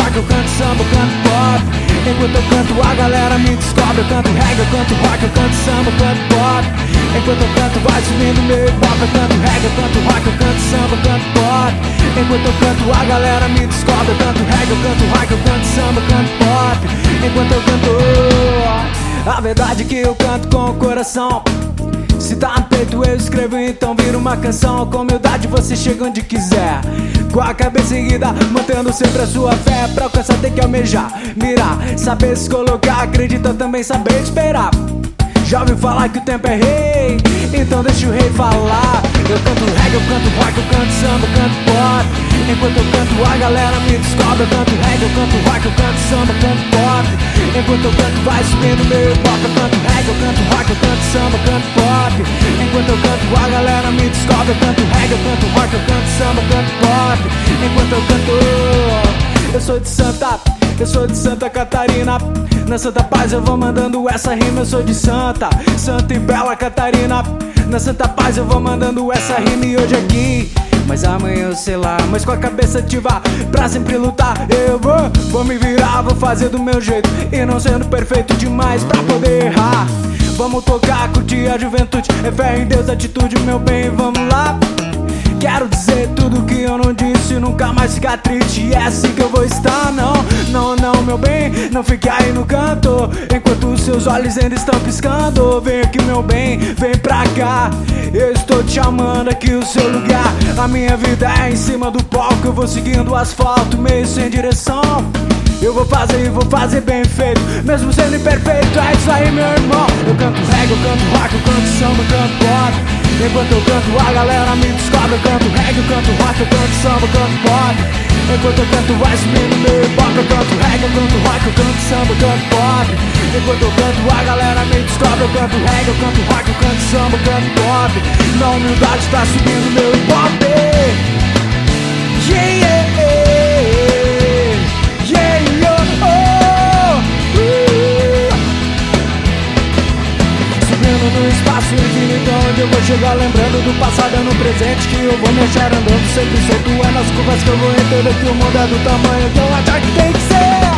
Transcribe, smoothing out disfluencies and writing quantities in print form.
rock, eu canto samba, eu canto pop. Enquanto eu canto a galera me descobre. Eu canto reggae, eu canto rock, eu canto samba, eu canto pop. Enquanto eu canto vai subindo meu hip hop. Eu canto reggae, eu canto rock, eu canto samba, eu canto pop. Enquanto eu canto a galera me descobre. Eu canto reggae, eu canto rock, eu canto samba, eu canto pop. Enquanto eu canto, a verdade é que eu canto com o coração. Se tá no peito eu escrevo, então vira uma canção. Com humildade você chega onde quiser, com a cabeça erguida, mantendo sempre a sua fé. Pra alcançar tem que almejar, mirar, saber se colocar, acredita também saber esperar. Já ouviu falar que o tempo é rei? Então deixa o rei falar. Eu canto reggae, eu canto rock, eu canto samba, eu canto pop. Enquanto eu canto a galera me descobre. Eu canto reggae, eu canto rock, eu canto samba, eu canto pop. Enquanto eu canto vai subindo meu hip hop. Eu canto reggae, eu canto rock, eu canto samba, eu canto pop. Enquanto eu canto a galera me descobre. Eu canto reggae, eu canto rock, eu canto samba, eu canto pop. Enquanto eu canto, eu sou de Santa, eu sou de Santa Catarina. Na Santa Paz eu vou mandando essa rima. Eu sou de Santa, Santa e Bela Catarina. Na Santa Paz eu vou mandando essa rima. E hoje aqui, mas amanhã eu sei lá. Mas com a cabeça ativa pra sempre lutar. Eu vou me virar, vou fazer do meu jeito. E não sendo perfeito demais pra poder errar. Vamos tocar, curtir a juventude. É fé em Deus, atitude, meu bem, vamos lá. Quero dizer tudo que eu não disse, nunca mais ficar triste. E é assim que eu vou estar, não, não, não, meu bem, não fique aí no canto, enquanto os seus olhos ainda estão piscando. Vem aqui, meu bem, vem pra cá, eu estou te chamando aqui o seu lugar. A minha vida é em cima do palco, eu vou seguindo o asfalto, meio sem direção. Eu vou fazer e vou fazer bem feito, mesmo sendo imperfeito, é isso aí, meu irmão. Eu canto reggae, eu canto rock, eu canto samba, eu canto pop. Enquanto eu canto a galera me descobre. Eu canto reggae, eu canto rock, eu canto samba, eu canto pop. Enquanto eu canto vai subindo meu hip hop. Eu canto reggae, eu canto rock, eu canto samba, eu canto pop. Enquanto eu canto a galera me descobre. Eu canto reggae, eu canto rock, eu canto samba, eu canto pop. Na humildade tá subindo meu hip hop. Yeah, yeah, yeah, yeah, subindo no espaço infinito, onde eu vou chegar lembrando do passado e no presente, que eu vou me achar andando sempre solto. É nas curvas que eu vou entender que o mundo é do tamanho que eu achar que tem que ser.